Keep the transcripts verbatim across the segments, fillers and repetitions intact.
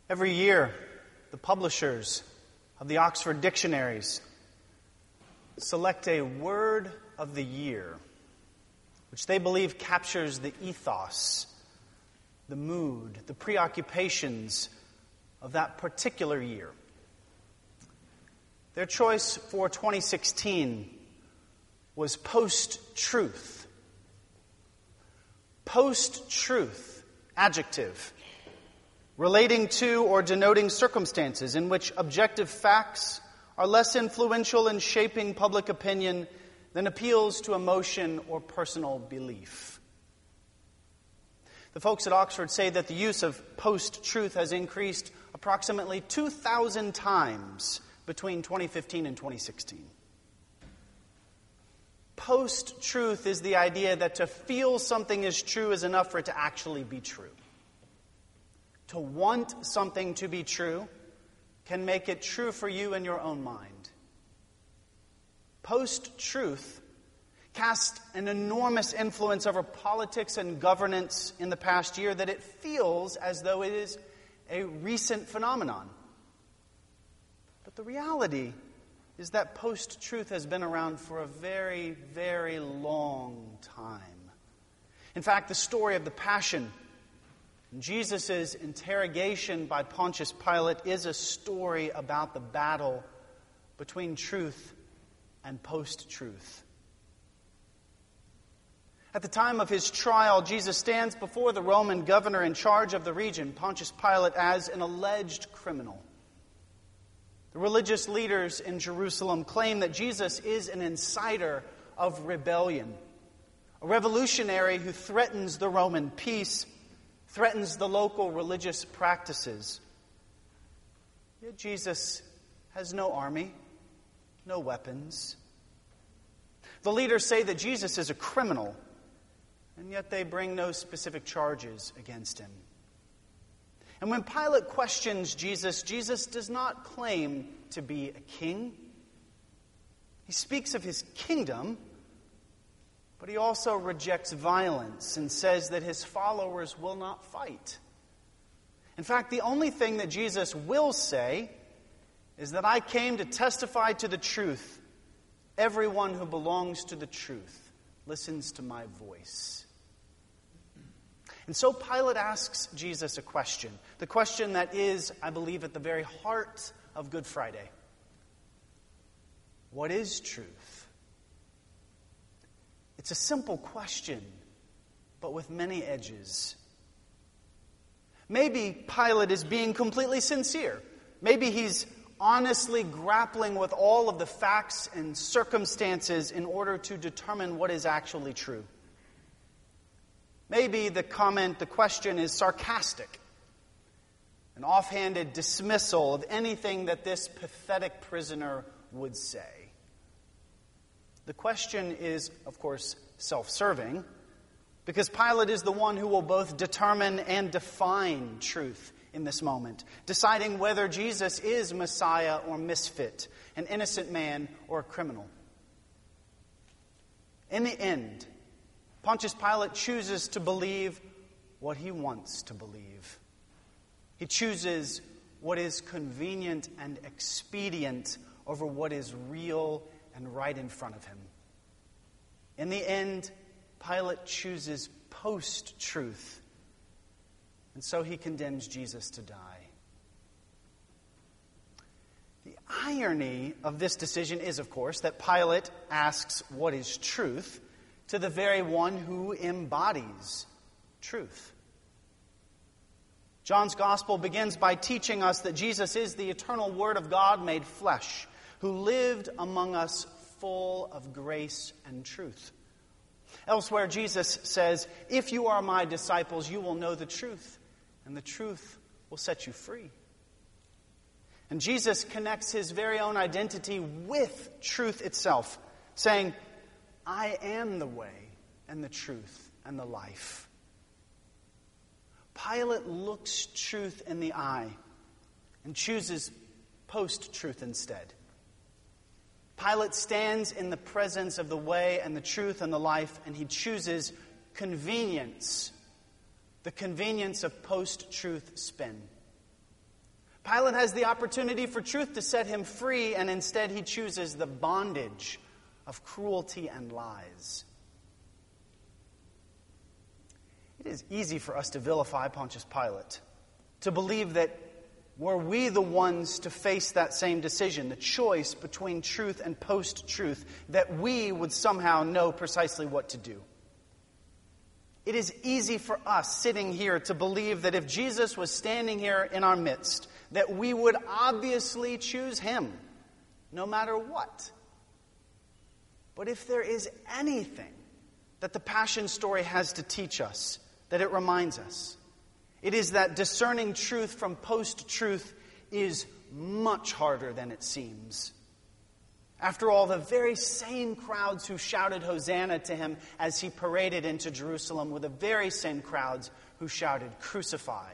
Every year, the publishers of the Oxford Dictionaries select a word of the year, which they believe captures the ethos, the mood, the preoccupations of that particular year. Their choice for twenty sixteen was post-truth. Post-truth, adjective, relating to or denoting circumstances in which objective facts are less influential in shaping public opinion than appeals to emotion or personal belief. The folks at Oxford say that the use of post-truth has increased approximately two thousand times between twenty fifteen and twenty sixteen. Post-truth is the idea that to feel something is true is enough for it to actually be true. To want something to be true can make it true for you in your own mind. Post-truth cast an enormous influence over politics and governance in the past year that it feels as though it is a recent phenomenon. But the reality is that post-truth has been around for a very, very long time. In fact, the story of the Passion, Jesus' interrogation by Pontius Pilate, is a story about the battle between truth and post-truth. At the time of his trial, Jesus stands before the Roman governor in charge of the region, Pontius Pilate, as an alleged criminal. The religious leaders in Jerusalem claim that Jesus is an inciter of rebellion, a revolutionary who threatens the Roman peace, threatens the local religious practices. Yet Jesus has no army, no weapons. The leaders say that Jesus is a criminal, and yet they bring no specific charges against him. And when Pilate questions Jesus, Jesus does not claim to be a king. He speaks of his kingdom, but he also rejects violence and says that his followers will not fight. In fact, the only thing that Jesus will say is that I came to testify to the truth. Everyone who belongs to the truth listens to my voice. And so Pilate asks Jesus a question, the question that is, I believe, at the very heart of Good Friday. What is truth? It's a simple question, but with many edges. Maybe Pilate is being completely sincere. Maybe he's honestly grappling with all of the facts and circumstances in order to determine what is actually true. Maybe the comment, the question is sarcastic, an offhanded dismissal of anything that this pathetic prisoner would say. The question is, of course, self-serving, because Pilate is the one who will both determine and define truth in this moment, deciding whether Jesus is Messiah or misfit, an innocent man or a criminal. In the end, Pontius Pilate chooses to believe what he wants to believe. He chooses what is convenient and expedient over what is real and right in front of him. In the end, Pilate chooses post-truth, and so he condemns Jesus to die. The irony of this decision is, of course, that Pilate asks what is truth to the very one who embodies truth. John's Gospel begins by teaching us that Jesus is the eternal Word of God made flesh, who lived among us full of grace and truth. Elsewhere, Jesus says, if you are my disciples, you will know the truth, and the truth will set you free. And Jesus connects his very own identity with truth itself, saying, I am the way and the truth and the life. Pilate looks truth in the eye and chooses post-truth instead. Pilate stands in the presence of the way and the truth and the life, and he chooses convenience, the convenience of post-truth spin. Pilate has the opportunity for truth to set him free, and instead he chooses the bondage of cruelty and lies. It is easy for us to vilify Pontius Pilate, to believe that were we the ones to face that same decision, the choice between truth and post-truth, that we would somehow know precisely what to do. It is easy for us sitting here to believe that if Jesus was standing here in our midst, that we would obviously choose him, no matter what. But if there is anything that the Passion story has to teach us, that it reminds us, it is that discerning truth from post-truth is much harder than it seems. After all, the very same crowds who shouted Hosanna to him as he paraded into Jerusalem were the very same crowds who shouted, Crucify.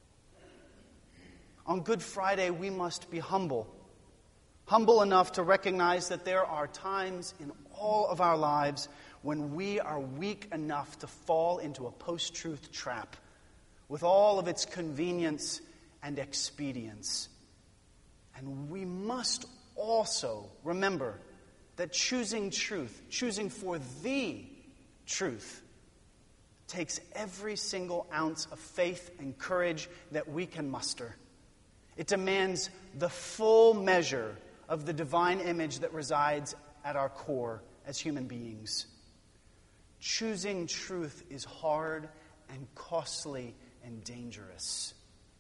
On Good Friday, we must be humble. Humble enough to recognize that there are times in all of our lives when we are weak enough to fall into a post-truth trap with all of its convenience and expedience. And we must also remember that choosing truth, choosing for the truth, takes every single ounce of faith and courage that we can muster. It demands the full measure of the divine image that resides at our core as human beings. Choosing truth is hard and costly and dangerous.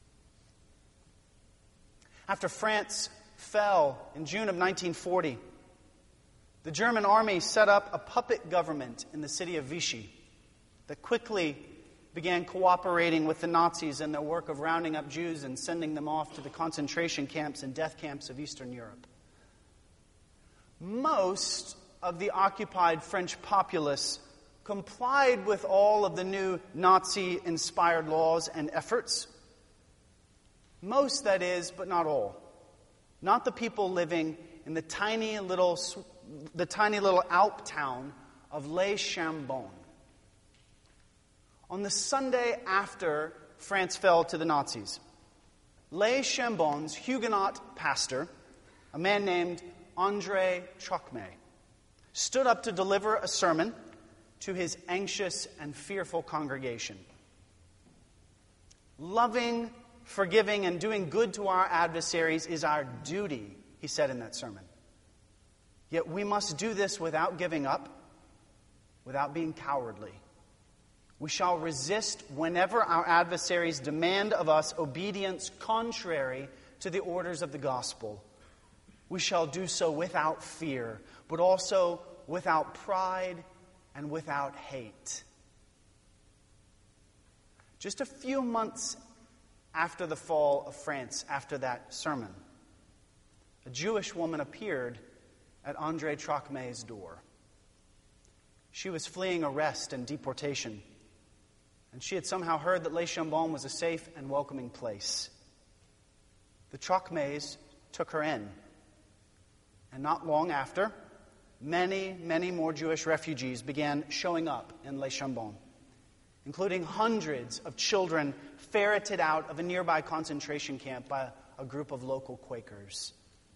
After France fell in June of nineteen forty, the German army set up a puppet government in the city of Vichy that quickly began cooperating with the Nazis in their work of rounding up Jews and sending them off to the concentration camps and death camps of Eastern Europe. Most of the occupied French populace complied with all of the new Nazi-inspired laws and efforts. Most, that is, but not all. Not the people living in the tiny little, the tiny little Alp town of Les Chambon. On the Sunday after France fell to the Nazis, Les Chambon's Huguenot pastor, a man named André Trocmé, stood up to deliver a sermon to his anxious and fearful congregation. Loving, forgiving, and doing good to our adversaries is our duty, he said in that sermon. Yet we must do this without giving up, without being cowardly. We shall resist whenever our adversaries demand of us obedience contrary to the orders of the gospel. We shall do so without fear, but also without pride and without hate. Just a few months after the fall of France, after that sermon, a Jewish woman appeared at André Trocmé's door. She was fleeing arrest and deportation, and she had somehow heard that Les Chambon was a safe and welcoming place. The Trocmés took her in, and not long after, many, many more Jewish refugees began showing up in Les Chambon, including hundreds of children ferreted out of a nearby concentration camp by a group of local Quakers.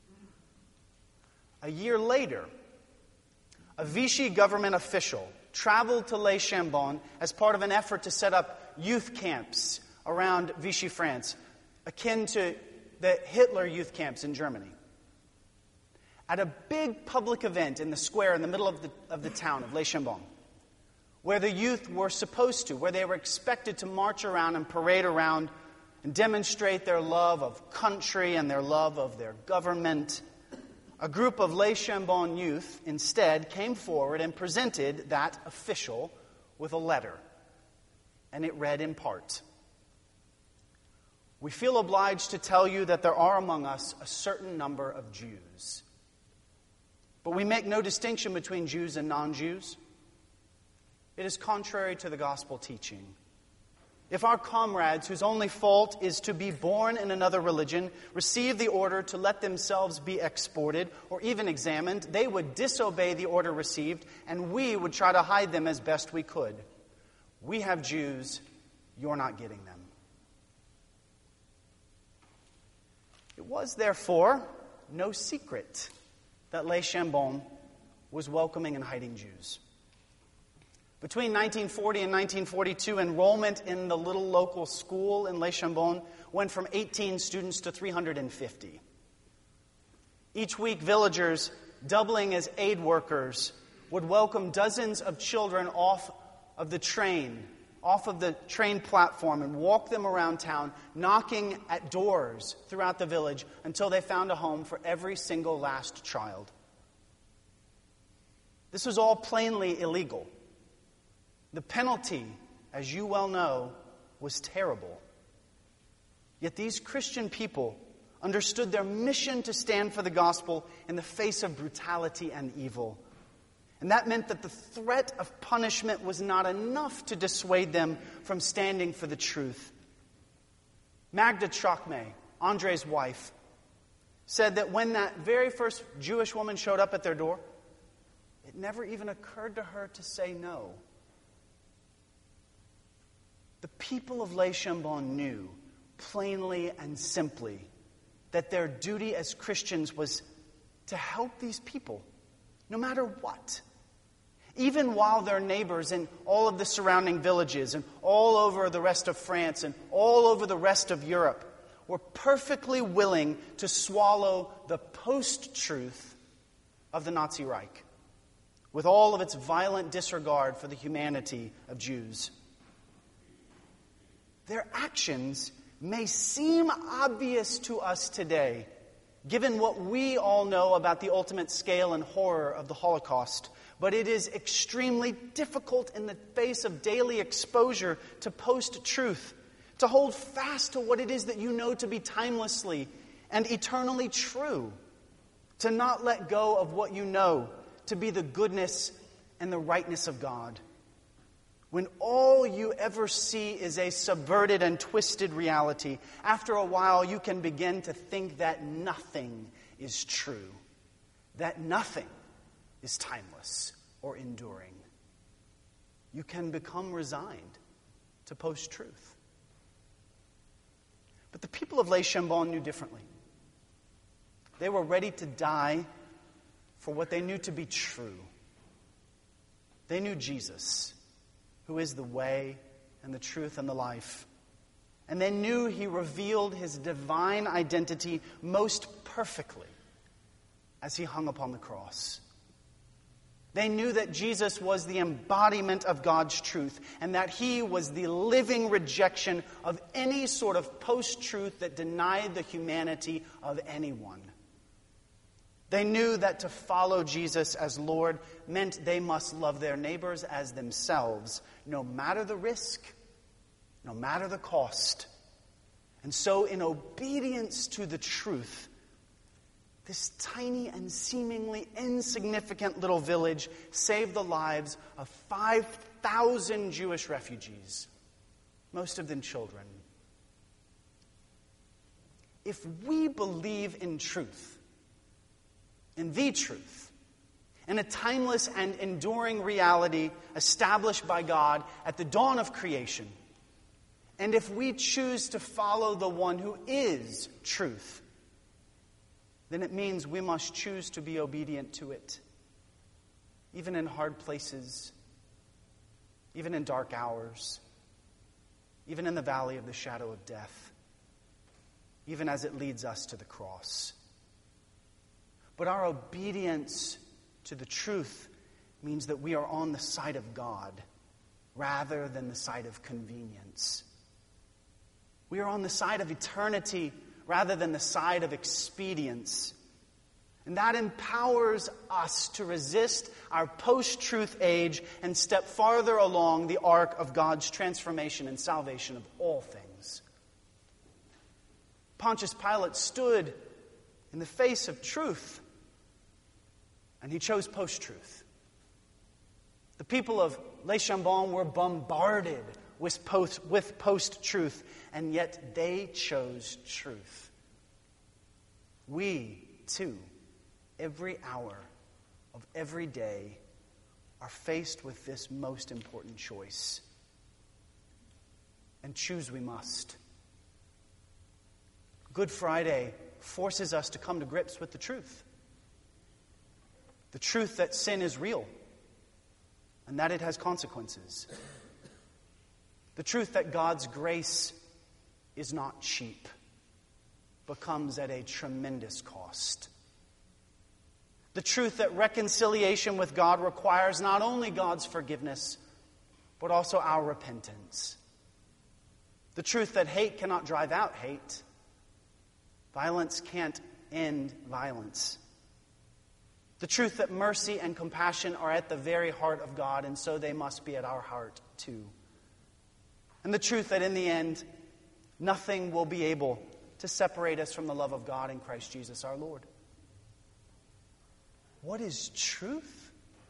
A year later, a Vichy government official traveled to Les Chambon as part of an effort to set up youth camps around Vichy France, akin to the Hitler youth camps in Germany. At a big public event in the square in the middle of the, of the town of Les Chambon, where the youth were supposed to, where they were expected to march around and parade around and demonstrate their love of country and their love of their government, a group of Les Chambon youth instead came forward and presented that official with a letter. And it read in part, "We feel obliged to tell you that there are among us a certain number of Jews. But we make no distinction between Jews and non-Jews. It is contrary to the gospel teaching. If our comrades, whose only fault is to be born in another religion, receive the order to let themselves be exported or even examined, they would disobey the order received, and we would try to hide them as best we could. We have Jews, you're not getting them." It was, therefore, no secret that Les Chambon was welcoming and hiding Jews. Between nineteen forty and nineteen forty-two, enrollment in the little local school in Les Chambon went from eighteen students to three hundred fifty. Each week, villagers, doubling as aid workers, would welcome dozens of children off of the train, off of the train platform, and walk them around town, knocking at doors throughout the village until they found a home for every single last child. This was all plainly illegal. The penalty, as you well know, was terrible. Yet these Christian people understood their mission to stand for the gospel in the face of brutality and evil. And that meant that the threat of punishment was not enough to dissuade them from standing for the truth. Magda Trocmé, Andre's wife, said that when that very first Jewish woman showed up at their door, it never even occurred to her to say no. The people of Les Chambon knew, plainly and simply, that their duty as Christians was to help these people, no matter what. Even while their neighbors in all of the surrounding villages and all over the rest of France and all over the rest of Europe were perfectly willing to swallow the post-truth of the Nazi Reich, with all of its violent disregard for the humanity of Jews. Their actions may seem obvious to us today, given what we all know about the ultimate scale and horror of the Holocaust, but it is extremely difficult in the face of daily exposure to post-truth, to hold fast to what it is that you know to be timelessly and eternally true, to not let go of what you know to be the goodness and the rightness of God. When all you ever see is a subverted and twisted reality, after a while you can begin to think that nothing is true, that nothing is timeless or enduring. You can become resigned to post-truth. But the people of Les Chambon knew differently. They were ready to die for what they knew to be true. They knew Jesus, who is the way and the truth and the life. And they knew he revealed his divine identity most perfectly as he hung upon the cross. They knew that Jesus was the embodiment of God's truth and that he was the living rejection of any sort of post-truth that denied the humanity of anyone. They knew that to follow Jesus as Lord meant they must love their neighbors as themselves, no matter the risk, no matter the cost. And so, in obedience to the truth, this tiny and seemingly insignificant little village saved the lives of five thousand Jewish refugees, most of them children. If we believe in truth, in the truth, in a timeless and enduring reality established by God at the dawn of creation, and if we choose to follow the one who is truth, then it means we must choose to be obedient to it, even in hard places, even in dark hours, even in the valley of the shadow of death, even as it leads us to the cross. But our obedience to the truth means that we are on the side of God rather than the side of convenience. We are on the side of eternity rather than the side of expedience. And that empowers us to resist our post-truth age and step farther along the arc of God's transformation and salvation of all things. Pontius Pilate stood in the face of truth, and he chose post-truth. The people of Les Chambon were bombarded with post, with post-truth, and yet they chose truth. We, too, every hour of every day, are faced with this most important choice. And choose we must. Good Friday forces us to come to grips with the truth. The truth that sin is real and that it has consequences. The truth that God's grace is not cheap, but comes at a tremendous cost. The truth that reconciliation with God requires not only God's forgiveness, but also our repentance. The truth that hate cannot drive out hate. Violence can't end violence. The truth that mercy and compassion are at the very heart of God, and so they must be at our heart too. And the truth that in the end, nothing will be able to separate us from the love of God in Christ Jesus our Lord. What is truth?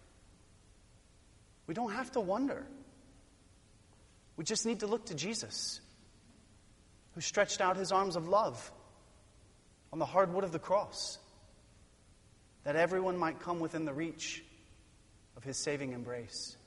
We don't have to wonder. We just need to look to Jesus, who stretched out his arms of love on the hard wood of the cross, that everyone might come within the reach of his saving embrace.